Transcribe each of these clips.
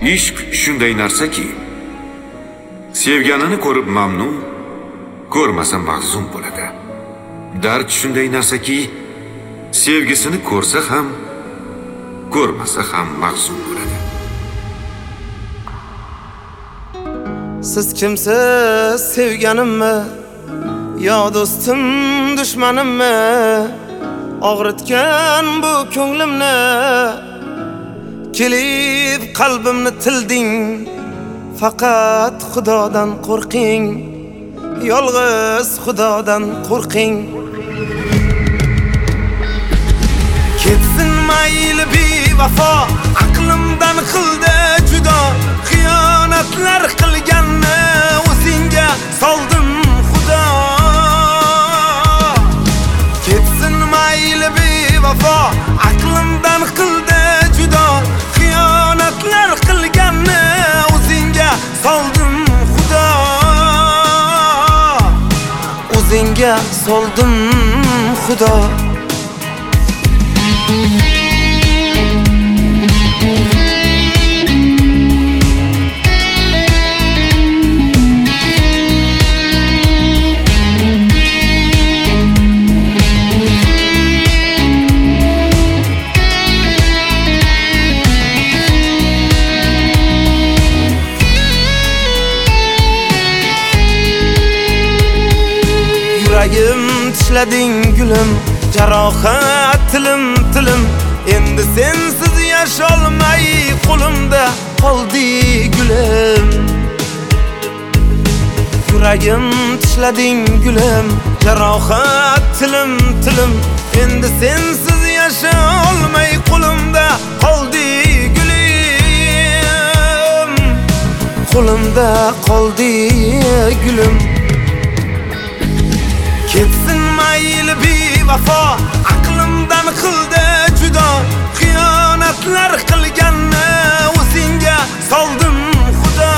ishq shunday narsaki, sevganini ko'rib mamnun, ko'rmasa mahzun bo'ladi. Dard shunday narsaki, sevgisini ko'rsa ham, ko'rmasa ham mahzun bo'ladi. Siz kimsiz sevganimmi? Yo do'stim, dushmanimmi? Og'ritgan bu ko'nglimni, kelib qalbimni tilding. Faqat Xudodan qo'rqing, yolg'iz Xudodan qo'rqing. Ketsin mayli bevafo, aqlimdan qildi judo. Xiyonatlar qilganni o'zingga soldim Xudo. Ketsin mayli bevafo, aqlimdan qildi judo. Xiyonatlar qilganni o'zingga soldim Xudo. O'zingga soldim Xudo. Yuragim tishlading gulim, jarohat tilim. Endi sensiz yasholmay qo'limda qoldi gulim. Yuragim tishlading gulim, jarohat tilim. Endi sensiz yasholmay qo'limda qoldi gulim. Qo'limda qoldi gulim. Ketsin mayli bevafo, aqlimdan qildi judo. Xiyonatlar qilganni o'zingga soldim Xudo.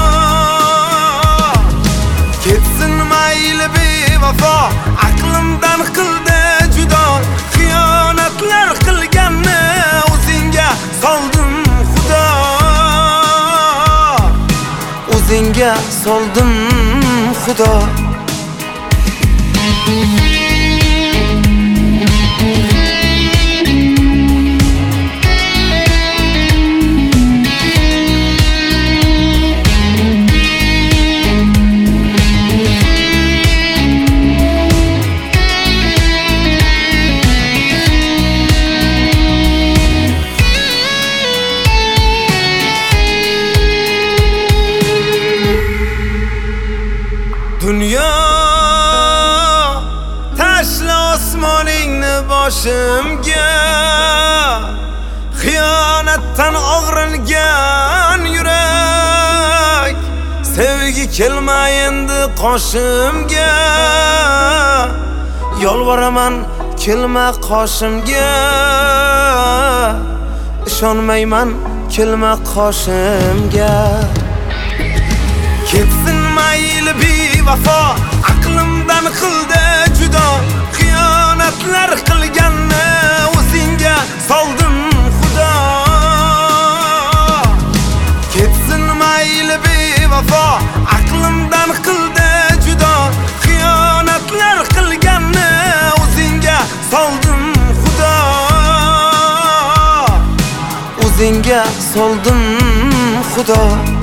Ketsin mayli bevafo, aqlimdan qildi judo. Xiyonatlar qilganni o'zingga soldim Xudo. O'zingga soldim Xudo. Dunyo tashla osmoningni boshimga. Xiyonatdan og'rilgan yurak, sevgi kelma endi qoshimga. Yolvoraman kelma qoshimga. Ishonmayman kelma qoshimga. Ketsin mayli bevafo, aqlimdan qildi judo. Xiyonatlar qilganni o'zingga soldim Xudo. Ketsin mayli bevafo, aqlimdan qildi judo. Xiyonatlar qilganni o'zingga soldim Xudo. O'zingga soldim Xudo.